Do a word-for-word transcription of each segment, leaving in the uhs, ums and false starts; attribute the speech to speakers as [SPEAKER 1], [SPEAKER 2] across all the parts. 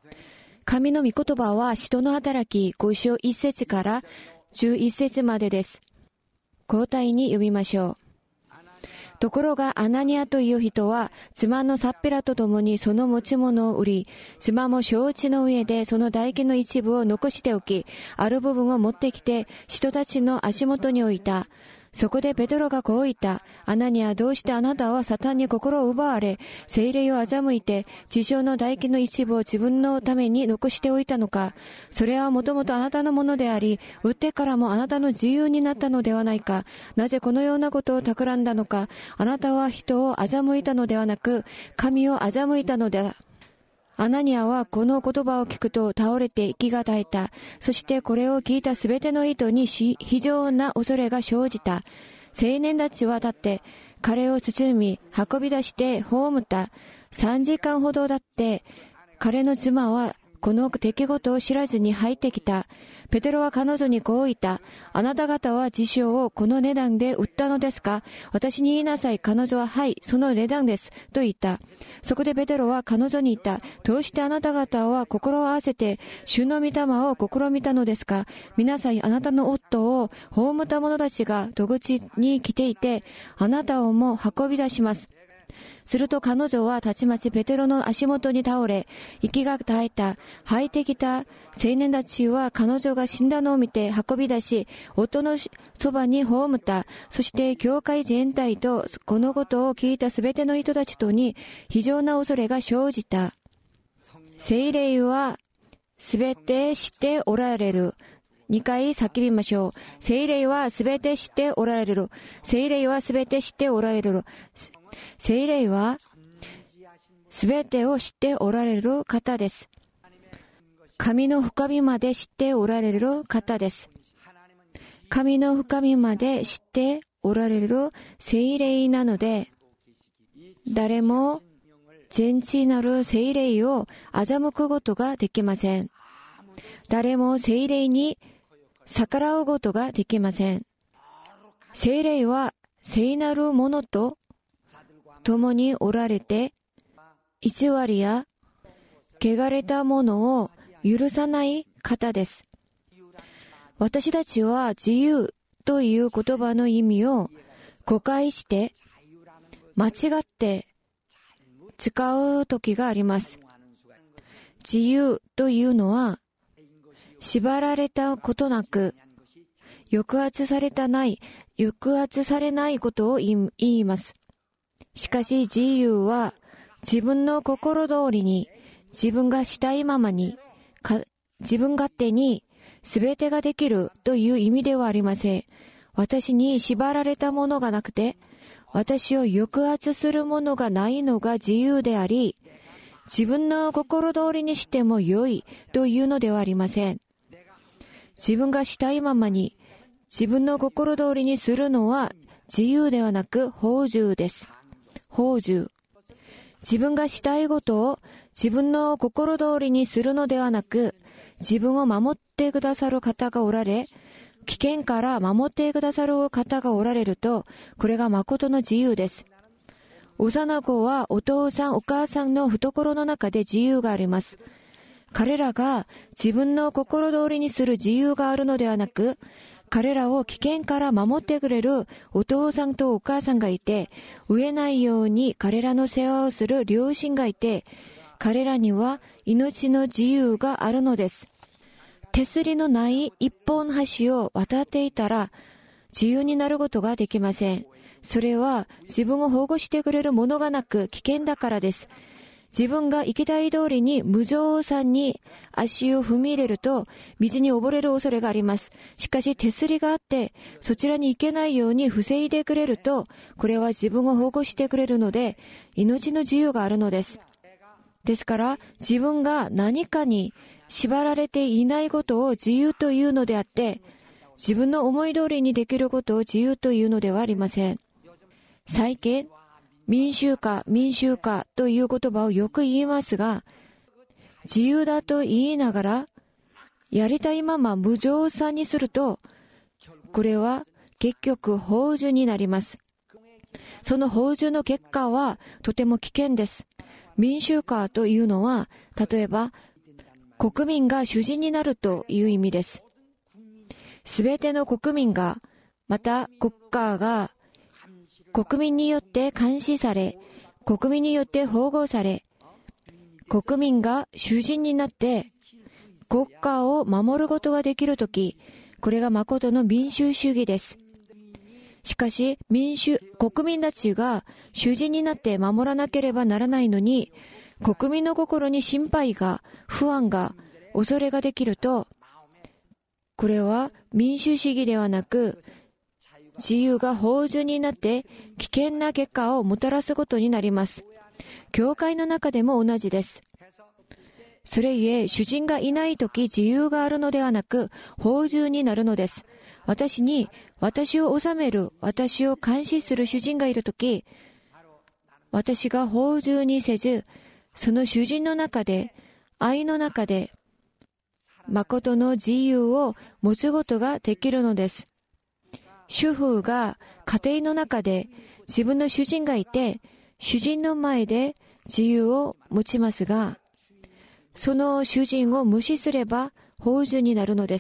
[SPEAKER 1] 神の御言葉は使徒の働きご章いち節からじゅういち節までです。交代に読みましょう。ところがアナニアという人は妻のサッペラと共にその持ち物を売り、妻も承知の上でその代金の一部を残しておき、ある部分を持ってきて人たちの足元に置いた。そこでペテロがこう言った。アナニア、どうしてあなたはサタンに心を奪われ、聖霊を欺いて、地上の代金の一部を自分のために残しておいたのか。それはもともとあなたのものであり、売ってからもあなたの自由になったのではないか。なぜこのようなことを企んだのか。あなたは人を欺いたのではなく、神を欺いたのだ。アナニアはこの言葉を聞くと倒れて息が絶えた。そしてこれを聞いたすべての人に非常な恐れが生じた。青年たちは立って彼を包み運び出して葬った。さんじかんほど経って彼の妻はこの出来事を知らずに入ってきた。ペテロは彼女にこう言った。あなた方は自称をこの値段で売ったのですか？私に言いなさい。彼女ははい、その値段です。と言った。そこでペテロは彼女に言った。どうしてあなた方は心を合わせて主の御霊を試みたのですか？皆さん、あなたの夫を葬った者たちが戸口に来ていて、あなたをも運び出します。すると彼女はたちまちペテロの足元に倒れ、息が絶えた。入ってきた青年たちは彼女が死んだのを見て運び出し、夫のそばに葬った。そして教会全体とこのことを聞いたすべての人たちとに非常な恐れが生じた。聖霊はすべて知っておられる。にかい叫びましょう。聖霊はすべて知っておられる。聖霊はすべて知っておられる。聖霊はすべてを知っておられる方です。神の深みまで知っておられる方です。神の深みまで知っておられる聖霊なので、誰も全知なる聖霊を欺くことができません。誰も聖霊に逆らうことができません。聖霊は聖なるものと共におられて、偽りや汚れたものを許さない方です。私たちは自由という言葉の意味を誤解して間違って使う時があります。自由というのは縛られたことなく、抑圧されたない、抑圧されないことを言います。しかし自由は自分の心通りに、自分がしたいままに、自分勝手に全てができるという意味ではありません。私に縛られたものがなくて、私を抑圧するものがないのが自由であり、自分の心通りにしても良いというのではありません。自分がしたいままに、自分の心通りにするのは自由ではなく放縦です。放縦。自分がしたいことを自分の心通りにするのではなく、自分を守ってくださる方がおられ、危険から守ってくださる方がおられると、これが誠の自由です。幼子はお父さんお母さんの懐の中で自由があります。彼らが自分の心通りにする自由があるのではなく、彼らを危険から守ってくれるお父さんとお母さんがいて、飢えないように彼らの世話をする両親がいて、彼らには命の自由があるのです。手すりのない一本橋を渡っていたら自由になることができません。それは自分を保護してくれるものがなく危険だからです。自分が行きたい通りに無造作に足を踏み入れると水に溺れる恐れがあります。しかし手すりがあってそちらに行けないように防いでくれると、これは自分を保護してくれるので命の自由があるのです。ですから自分が何かに縛られていないことを自由というのであって、自分の思い通りにできることを自由というのではありません。最近民衆化、民衆化という言葉をよく言いますが、自由だと言いながら、やりたいまま無造作にすると、これは結局放縦になります。その放縦の結果はとても危険です。民衆化というのは、例えば、 国民が主人になるという意味です。すべての国民が、また国家が国民によって監視され、国民によって保護され、国民が主人になって国家を守ることができるとき、これが誠の民主主義です。しかし、民主、国民たちが主人になって守らなければならないのに、国民の心に心配が、不安が、恐れができると、これは民主主義ではなく、自由が放順になって危険な結果をもたらすことになります。教会の中でも同じです。それゆえ、主人がいないとき自由があるのではなく、放順になるのです。私に、私を治める、私を監視する主人がいるとき、私が放順にせず、その主人の中で、愛の中で、誠の自由を持つことができるのです。主婦が家庭の中で自分の主人がいて、主人の前で自由を持ちますが、その主人を無視すれば放順になるのです。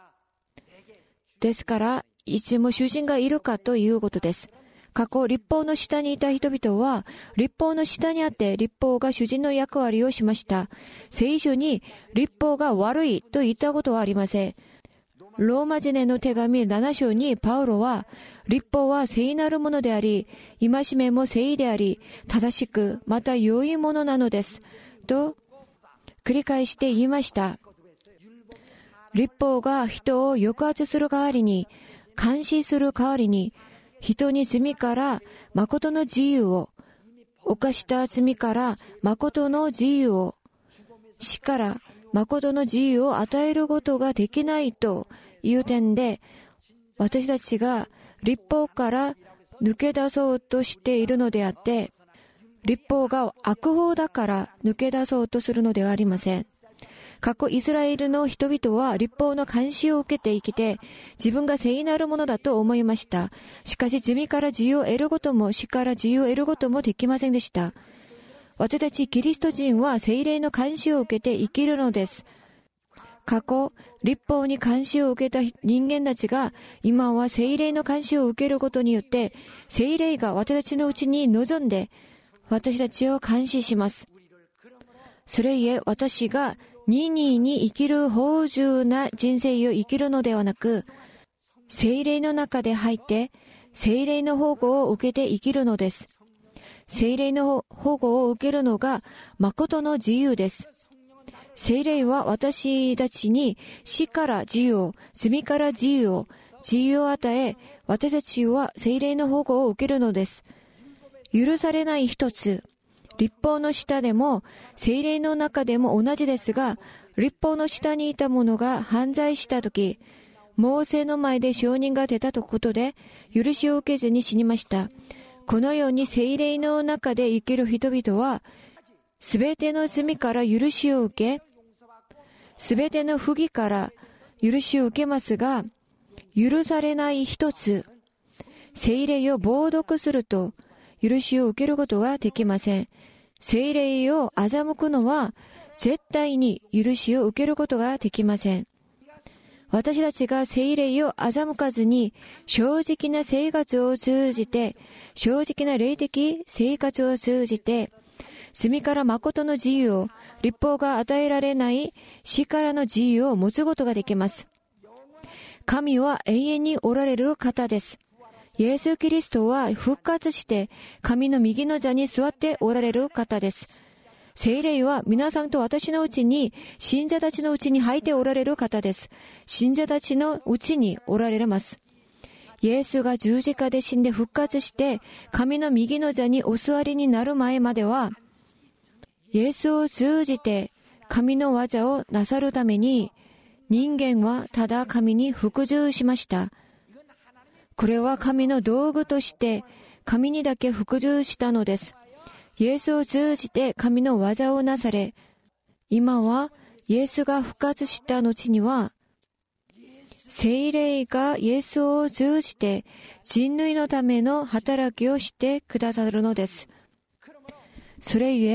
[SPEAKER 1] ですから、いつも主人がいるかということです。過去、律法の下にいた人々は、律法の下にあって律法が主人の役割をしました。聖書に律法が悪いと言ったことはありません。ローマ人への手紙なな章にパウロは、律法は聖なるものであり、戒めも聖であり、正しく、また良いものなのです。と、繰り返して言いました。律法が人を抑圧する代わりに、監視する代わりに、人に罪から誠の自由を、犯した罪から誠の自由を、死から誠の自由を与えることができないという点で、私たちが律法から抜け出そうとしているのであって、律法が悪法だから抜け出そうとするのではありません。過去イスラエルの人々は律法の監視を受けて生きて、自分が聖なるものだと思いました。しかし罪から自由を得ることも死から自由を得ることもできませんでした。私たちキリスト人は聖霊の監視を受けて生きるのです。過去、律法に監視を受けた人間たちが、今は聖霊の監視を受けることによって、聖霊が私たちのうちに臨んで、私たちを監視します。それゆえ、私が任意に生きる芳醇な人生を生きるのではなく、聖霊の中で入って、聖霊の保護を受けて生きるのです。聖霊の保護を受けるのが誠の自由です。聖霊は私たちに死から自由を、罪から自由を、自由を与え、私たちは聖霊の保護を受けるのです。許されない一つ、律法の下でも、聖霊の中でも同じですが、律法の下にいた者が犯罪したとき、モーセの前で証人が出たということで、許しを受けずに死にました。このように聖霊の中で生きる人々は、すべての罪から許しを受け、すべての不義から許しを受けますが、許されない一つ、聖霊を冒涜すると、許しを受けることができません。聖霊を欺くのは、絶対に許しを受けることができません。私たちが聖霊を欺かずに、正直な生活を通じて、正直な霊的生活を通じて、罪から誠の自由を、律法が与えられない死からの自由を持つことができます。神は永遠におられる方です。イエス・キリストは復活して神の右の座に座っておられる方です。聖霊は皆さんと私のうちに、信者たちのうちに入っておられる方です。信者たちのうちにおられます。イエスが十字架で死んで復活して神の右の座にお座りになる前までは、イエスを通じて神の技をなさるために、人間はただ神に服従しました。これは神の道具として神にだけ服従したのです。イエスを通じて神の技をなされ、今はイエスが復活した後には、聖霊がイエスを通じて人類のための働きをしてくださるのです。それゆえ、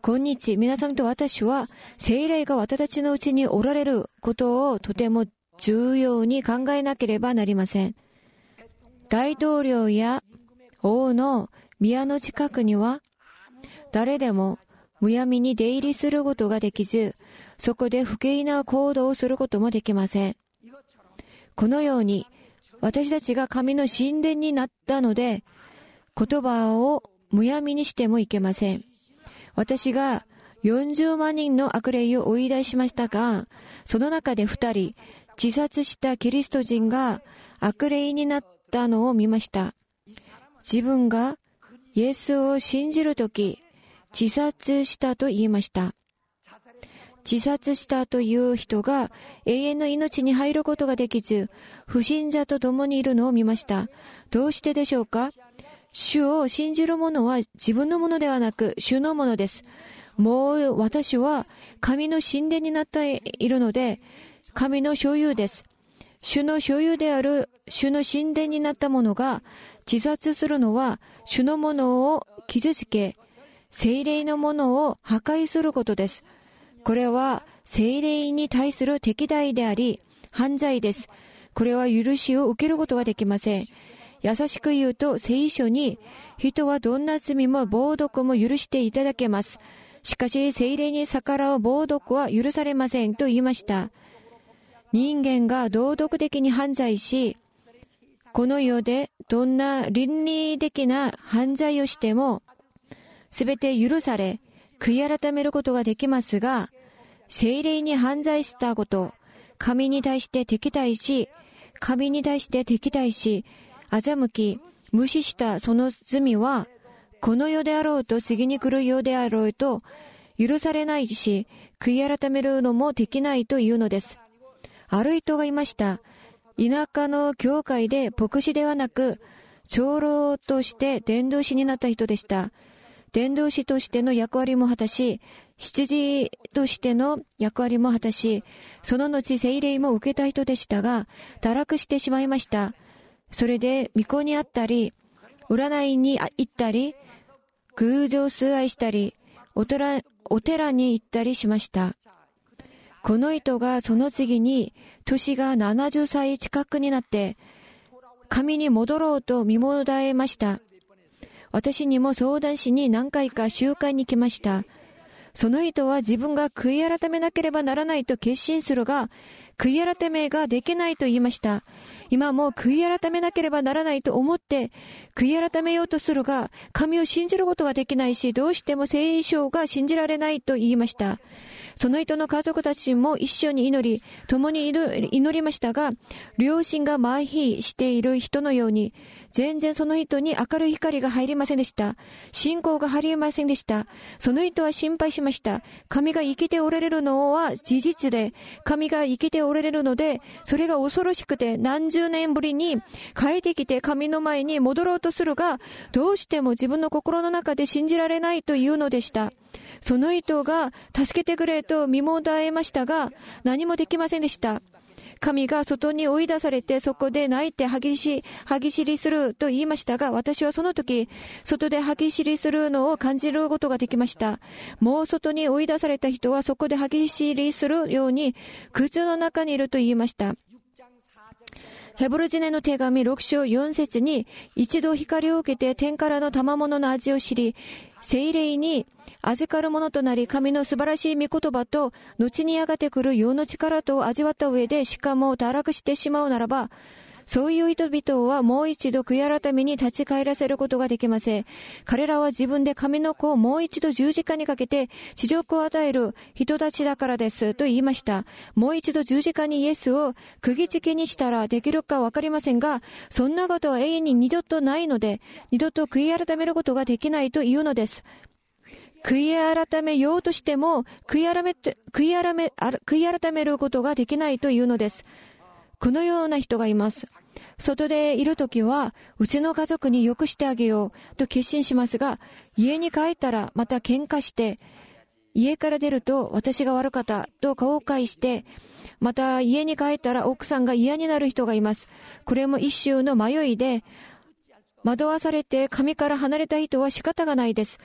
[SPEAKER 1] 今日皆さんと私は聖霊が私たちのうちにおられることをとても重要に考えなければなりません。大統領や王の宮の近くには誰でもむやみに出入りすることができず、そこで不敬な行動をすることもできません。このように私たちが神の神殿になったので、言葉をむやみにしてもいけません。私がよんじゅうまん人の悪霊を追い出しましたが、その中でふたり自殺したキリスト人が悪霊になったのを見ました。自分がイエスを信じるとき、自殺したと言いました。自殺したという人が永遠の命に入ることができず、不信者と共にいるのを見ました。どうしてでしょうか？主を信じる者は自分のものではなく主のものです。もう私は神の神殿になっているので、神の所有です。主の所有である主の神殿になった者が自殺するのは主のものを傷つけ、聖霊のものを破壊することです。これは聖霊に対する敵対であり、犯罪です。これは許しを受けることができません。優しく言うと聖書に、人はどんな罪も冒涜も許していただけます。しかし聖霊に逆らう冒涜は許されませんと言いました。人間が道徳的に犯罪し、この世でどんな倫理的な犯罪をしても、すべて許され、悔い改めることができますが、聖霊に犯罪したこと、神に対して敵対し、神に対して敵対し、欺き、無視したその罪は、この世であろうと次に来る世であろうと、許されないし、悔い改めるのもできないというのです。ある人がいました。田舎の教会で牧師ではなく、長老として伝道師になった人でした。伝道師としての役割も果たし、執事としての役割も果たし、その後聖霊も受けた人でしたが、堕落してしまいました。それで巫女にあったり、占いに行ったり、偶像崇拝したり、お寺、お寺に行ったりしました。この人がその次に年がななじゅっさい近くになって、神に戻ろうと身もだえました。私にも相談しに何回か集会に来ました。その人は自分が悔い改めなければならないと決心するが、悔い改めができないと言いました。今も悔い改めなければならないと思って、悔い改めようとするが、神を信じることができないし、どうしても聖書が信じられないと言いました。その人の家族たちも一緒に祈り、共に祈りましたが、両親が麻痺している人のように、全然その人に明るい光が入りませんでした。信仰が入りませんでした。その人は心配しました。神が生きておられるのは事実で、神が生きておられるので、それが恐ろしくて何十年ぶりに帰ってきて神の前に戻ろうとするが、どうしても自分の心の中で信じられないというのでした。その人が助けてくれと身もだえましたが、何もできませんでした。神が外に追い出されて、そこで泣いて歯ぎし、歯ぎしりすると言いましたが、私はその時、外で歯ぎしりするのを感じることができました。もう外に追い出された人はそこで歯ぎしりするように、靴の中にいると言いました。ヘブル人への手紙ろく章よん節に、一度光を受けて天からの賜物の味を知り、聖霊に預かるものとなり、神の素晴らしい御言葉と、後にやがて来る世の力と味わった上で、しかも堕落してしまうならば、そういう人々はもう一度悔い改めに立ち返らせることができません。彼らは自分で神の子をもう一度十字架にかけて地獄を与える人たちだからですと言いました。もう一度十字架にイエスを釘付けにしたらできるかわかりませんが、そんなことは永遠に二度とないので、二度と悔い改めることができないというのです。悔い改めようとしても悔い改め、悔い改め、悔い改めることができないというのです。このような人がいます。外でいるときは、うちの家族に良くしてあげようと決心しますが、家に帰ったらまた喧嘩して、家から出ると私が悪かったと後悔して、また家に帰ったら奥さんが嫌になる人がいます。これも一種の迷いで、惑わされて神から離れた人は仕方がないです。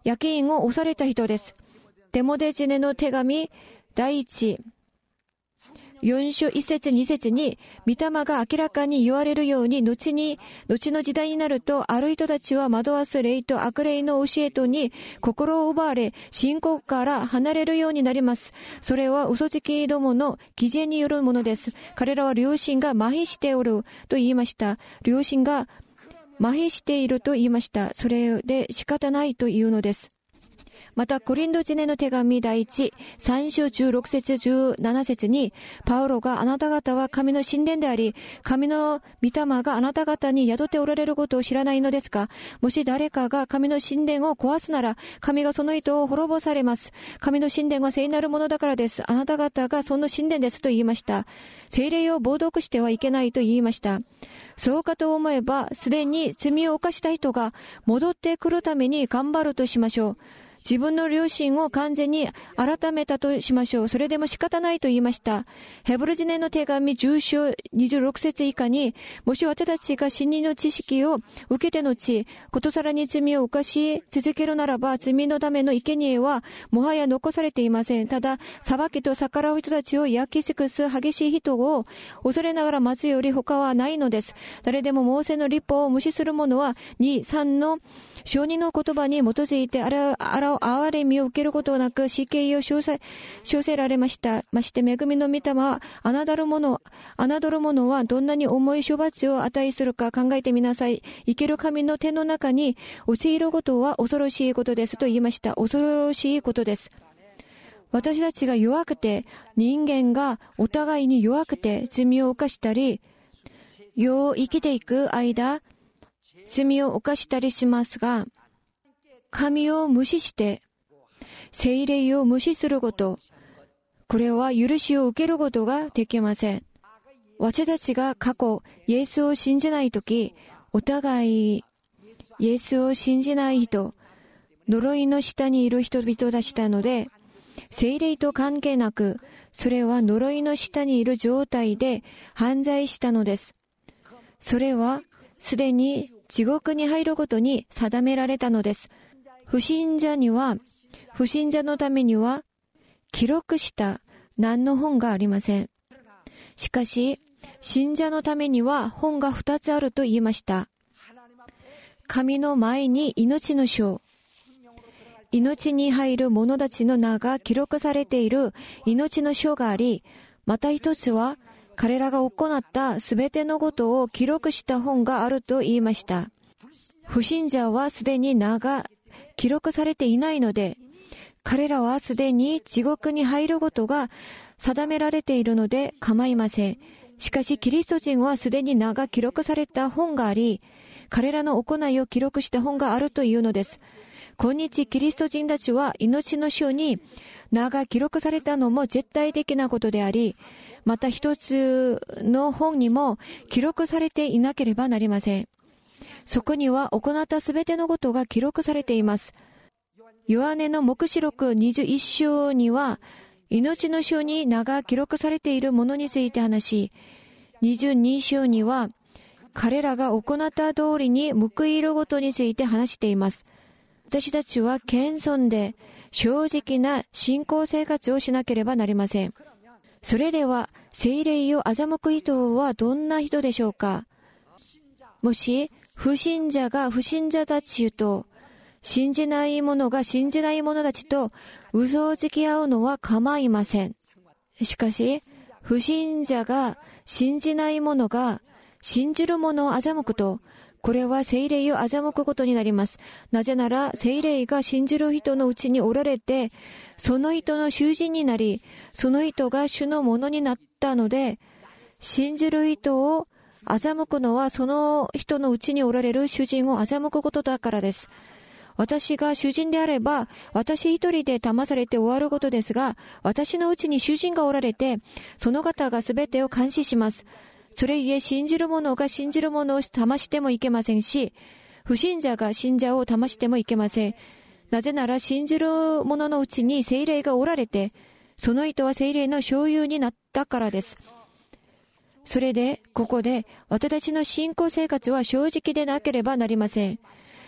[SPEAKER 1] 役員を押された人です。デモデジネの手紙第一よん章いち節に節に、御霊が明らかに言われるように、後に、後の時代になると、ある人たちは惑わす霊と悪霊の教えとに心を奪われ、信仰から離れるようになります。それは嘘つきどもの偽善によるものです。彼らは良心が麻痺しておると言いました。良心が麻痺していると言いました。それで仕方ないというのです。また、コリント人への手紙第一、さん章じゅうろく節じゅうなな節に、パウロがあなた方は神の神殿であり、神の御霊があなた方に宿っておられることを知らないのですか？もし誰かが神の神殿を壊すなら、神がその人を滅ぼされます。神の神殿は聖なるものだからです。あなた方がその神殿ですと言いました。聖霊を冒涜してはいけないと言いました。そうかと思えば、すでに罪を犯した人が戻ってくるために頑張るとしましょう。自分の良心を完全に改めたとしましょう。それでも仕方ないと言いました。ヘブル人への手紙じゅう章にじゅうろく節以下に、もし私たちが真理の知識を受けて後、ことさらに罪を犯し続けるならば、罪のための生贄はもはや残されていません。ただ、裁きと逆らう人たちを焼き尽くす激しい人を恐れながら待つより他はないのです。誰でもモーセの律法を無視する者は、に、さんの証人の言葉に基づいてあら、あら、憐れみを受けることなく死刑を称せ、称せられました。まして恵みの御霊は、侮る者、侮る者はどんなに重い処罰を値するか考えてみなさい。生ける神の手の中に陥ることは恐ろしいことですと言いました。恐ろしいことです。私たちが弱くて、人間がお互いに弱くて罪を犯したり、世を生きていく間、罪を犯したりしますが、神を無視して、聖霊を無視すること、これは許しを受けることができません。私たちが過去、イエスを信じないとき、お互い、イエスを信じない人、呪いの下にいる人々でしたので、聖霊と関係なく、それは呪いの下にいる状態で犯罪したのです。それは、すでに地獄に入ることに定められたのです。不信者には、不信者のためには、記録した何の本がありません。しかし、信者のためには本が二つあると言いました。神の前に命の書、命に入る者たちの名が記録されている命の書があり、また一つは、彼らが行ったすべてのことを記録した本があると言いました。不信者はすでに名が記録されていないので、彼らはすでに地獄に入ることが定められているので構いません。しかしキリスト人はすでに名が記録された本があり、彼らの行いを記録した本があるというのです。今日キリスト人たちは命の書に名が記録されたのも絶対的なことであり、また一つの本にも記録されていなければなりません。そこには行ったすべてのことが記録されています。ヨハネの黙示録にじゅういち章には、命の書に名が記録されているものについて話し、にじゅうに章には、彼らが行った通りに報いることについて話しています。私たちは謙遜で正直な信仰生活をしなければなりません。それでは、聖霊を欺く人はどんな人でしょうか？もし、不信者が不信者たちと、信じない者が信じない者たちと嘘をつき合うのは構いません。しかし、不信者が信じない者が信じる者を欺くと、これは聖霊を欺くことになります。なぜなら、聖霊が信じる人のうちにおられて、その人の囚人になり、その人が主のものになったので、信じる人を欺くのはその人のうちにおられる主人を欺くことだからです。私が主人であれば、私一人で騙されて終わることですが、私のうちに主人がおられて、その方がすべてを監視します。それゆえ信じる者が信じる者を騙してもいけませんし、不信者が信者を騙してもいけません。なぜなら信じる者のうちに聖霊がおられて、その人は聖霊の所有になったからです。それで、ここで、私たちの信仰生活は正直でなければなりません。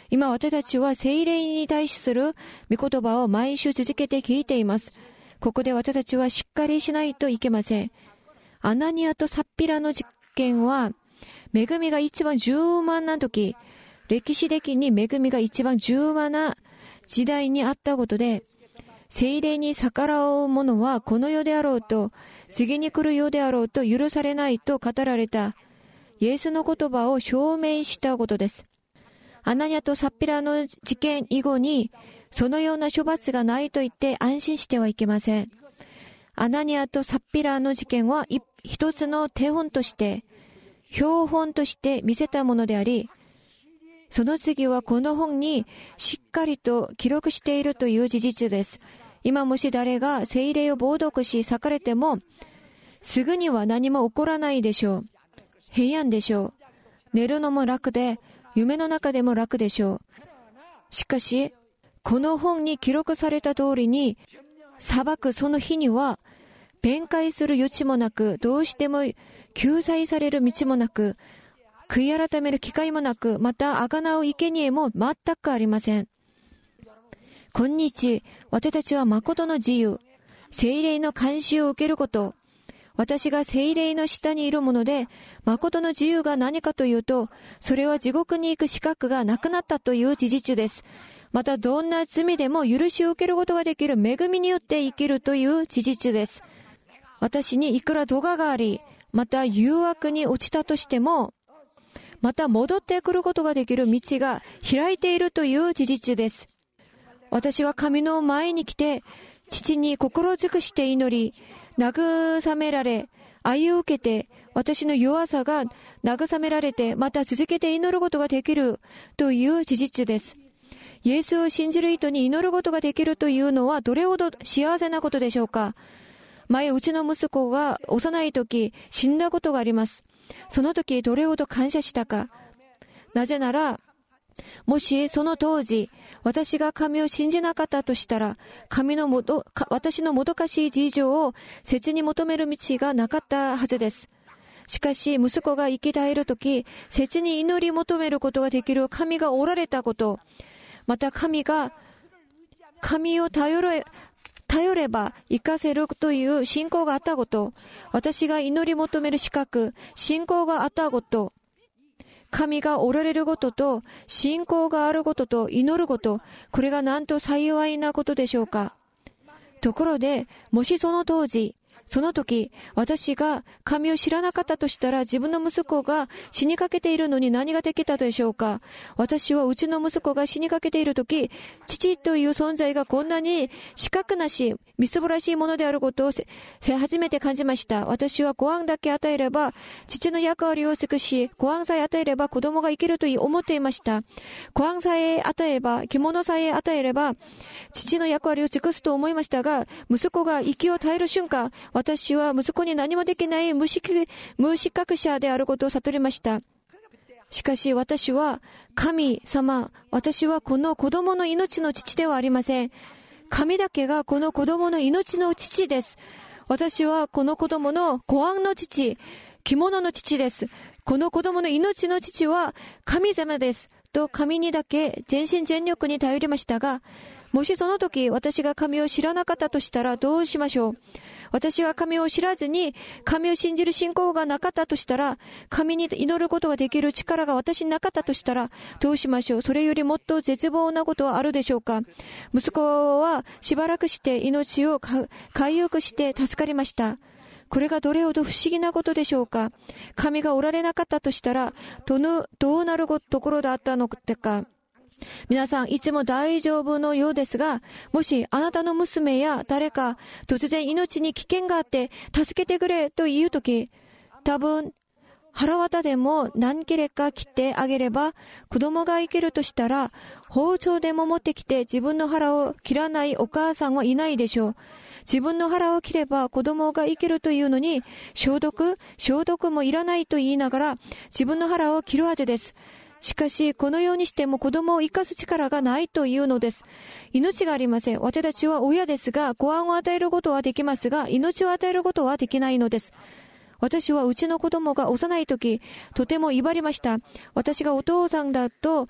[SPEAKER 1] 今私たちは聖霊に対する御言葉を毎週続けて聞いています。ここで私たちはしっかりしないといけません。アナニアとサッピラの事件は、恵みが一番充満な時、歴史的に恵みが一番充満な時代にあったことで、聖霊に逆らう者はこの世であろうと、次に来る世であろうと許されないと語られた、イエスの言葉を証明したことです。アナニアとサッピラの事件以後に、そのような処罰がないと言って安心してはいけません。アナニアとサッピラの事件は一つの手本として、標本として見せたものであり、その次はこの本にしっかりと記録しているという事実です。今もし誰が聖霊を冒涜し裂かれても、すぐには何も起こらないでしょう。平安でしょう。寝るのも楽で、夢の中でも楽でしょう。しかし、この本に記録された通りに、裁くその日には、弁解する余地もなく、どうしても救済される道もなく、悔い改める機会もなく、また贖う生贄も全くありません。今日、私たちは誠の自由、聖霊の監視を受けること、私が聖霊の下にいるもので、誠の自由が何かというと、それは地獄に行く資格がなくなったという事実です。またどんな罪でも許しを受けることができる恵みによって生きるという事実です。私にいくら咎があり、また誘惑に落ちたとしても、また戻ってくることができる道が開いているという事実です。私は神の前に来て、父に心尽くして祈り、慰められ、愛を受けて、私の弱さが慰められて、また続けて祈ることができるという事実です。イエスを信じる人に祈ることができるというのはどれほど幸せなことでしょうか。前、うちの息子が幼い時死んだことがあります。その時どれほど感謝したか。なぜなら、もしその当時、私が神を信じなかったとしたら、神のもど、私のもどかしい事情を切に求める道がなかったはずです。しかし、息子が生き絶えるとき、切に祈り求めることができる神がおられたこと、また神が、神を頼れ、頼れば生かせるという信仰があったこと、私が祈り求める資格、信仰があったこと、神がおられることと、信仰があることと祈ること、これがなんと幸いなことでしょうか。ところで、もしその当時、その時、私が神を知らなかったとしたら、自分の息子が死にかけているのに何ができたでしょうか。私はうちの息子が死にかけている時、父という存在がこんなに資格なし、みすぼらしいものであることを初めて感じました。私はご飯だけ与えれば、父の役割を尽くし、ご飯さえ与えれば子供が生きると思っていました。ご飯さえ与えれば、着物さえ与えれば、父の役割を尽くすと思いましたが、息子が息を絶える瞬間、私は息子に何もできない無資格者であることを悟りました。しかし私は神様、私はこの子供の命の父ではありません。神だけがこの子供の命の父です。私はこの子供のご飯の父、着物の父です。この子供の命の父は神様です。と神にだけ全身全力に頼りましたが、もしその時私が神を知らなかったとしたらどうしましょう。私が神を知らずに神を信じる信仰がなかったとしたら、神に祈ることができる力が私になかったとしたらどうしましょう。それよりもっと絶望なことはあるでしょうか。息子はしばらくして命を回復して助かりました。これがどれほど不思議なことでしょうか。神がおられなかったとしたらどのどうなるところだったのか。皆さんいつも大丈夫のようですが、もしあなたの娘や誰か突然命に危険があって助けてくれと言うとき、多分腹渡でも何切れか切ってあげれば子供が生きるとしたら、包丁でも持ってきて自分の腹を切らないお母さんはいないでしょう。自分の腹を切れば子供が生きるというのに、消毒消毒もいらないと言いながら自分の腹を切るはずです。しかし、このようにしても子供を生かす力がないというのです。命がありません。私たちは親ですが、ご飯を与えることはできますが、命を与えることはできないのです。私はうちの子供が幼い時、とても威張りました。私がお父さんだと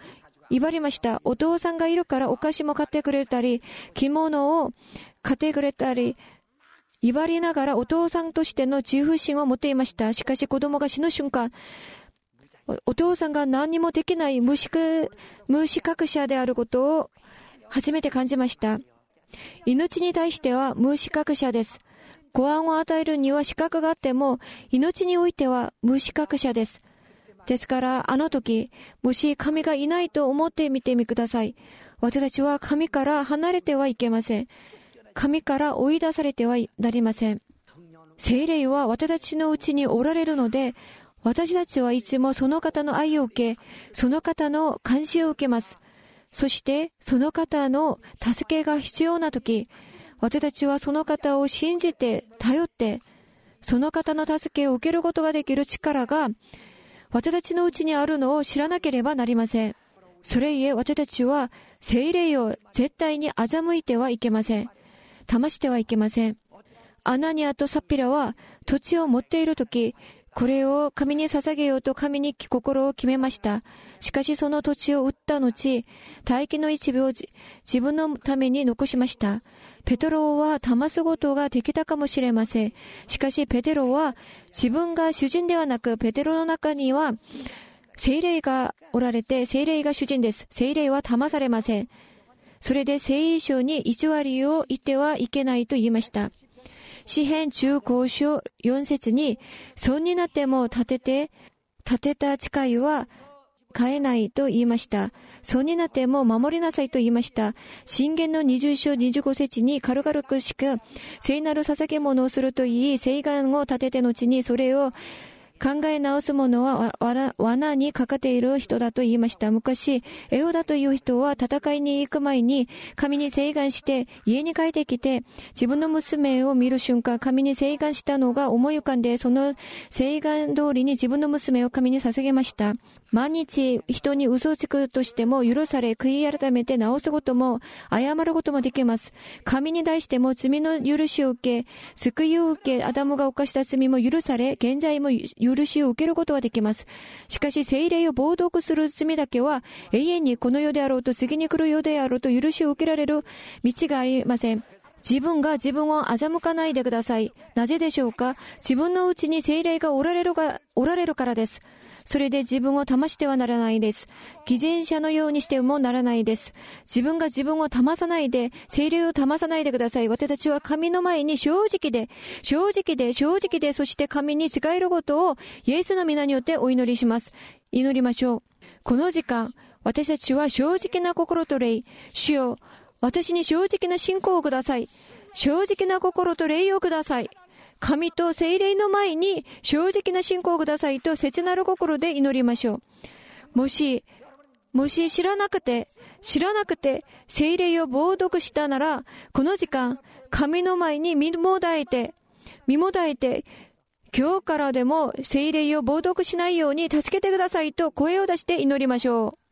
[SPEAKER 1] 威張りました。お父さんがいるからお菓子も買ってくれたり、着物を買ってくれたり、威張りながらお父さんとしての自負心を持っていました。しかし子供が死ぬ瞬間、お父さんが何にもできない無資格、無資格者であることを初めて感じました。命に対しては無資格者です。ご飯を与えるには資格があっても、命においては無資格者です。ですから、あの時、もし神がいないと思ってみてみください。私たちは神から離れてはいけません。神から追い出されてはなりません。聖霊は私たちのうちにおられるので、私たちはいつもその方の愛を受け、その方の監視を受けます。そして、その方の助けが必要な時、私たちはその方を信じて、頼って、その方の助けを受けることができる力が、私たちのうちにあるのを知らなければなりません。それゆえ私たちは聖霊を絶対に欺いてはいけません。騙してはいけません。アナニアとサピラは土地を持っているとき、これを神に捧げようと神に心を決めました。しかしその土地を売った後、大金の一部を自分のために残しました。ペテロは騙すことができたかもしれません。しかしペテロは自分が主人ではなく、ペテロの中には聖霊がおられて、聖霊が主人です。聖霊は騙されません。それで聖書に偽りを言ってはいけないと言いました。詩編じゅうご章よん節に、損になっても立てて、立てた誓いは変えないと言いました。損になっても守りなさいと言いました。箴言のにじゅう章にじゅうご節に軽々しく聖なる捧げ物をすると言い、誓願を立てて後にそれを考え直す者は罠にかかっている人だと言いました。昔、エホダという人は戦いに行く前に神に誓願して家に帰ってきて自分の娘を見る瞬間、神に誓願したのが思い浮かんで、その誓願通りに自分の娘を神に捧げました。毎日人に嘘をつくとしても許され、悔い改めて直すことも謝ることもできます。神に対しても罪の許しを受け、救いを受け、アダムが犯した罪も許され、現在も許しを受けることはできます。しかし聖霊を冒涜する罪だけは永遠にこの世であろうと次に来る世であろうと許しを受けられる道がありません。自分が自分を欺かないでください。なぜでしょうか？自分のうちに聖霊がおられるから、おられるからです。それで自分を騙してはならないです。偽善者のようにしてもならないです。自分が自分を騙さないで、聖霊を騙さないでください。私たちは神の前に正直で、正直で、正直で、そして神に仕えることをイエスの皆によってお祈りします。祈りましょう。この時間、私たちは正直な心と霊、主よ、私に正直な信仰をください。正直な心と霊をください。神と聖霊の前に正直な信仰をくださいと切なる心で祈りましょう。もし、もし知らなくて、知らなくて聖霊を冒涜したなら、この時間、神の前に身もだえて、身もだえて、今日からでも聖霊を冒涜しないように助けてくださいと声を出して祈りましょう。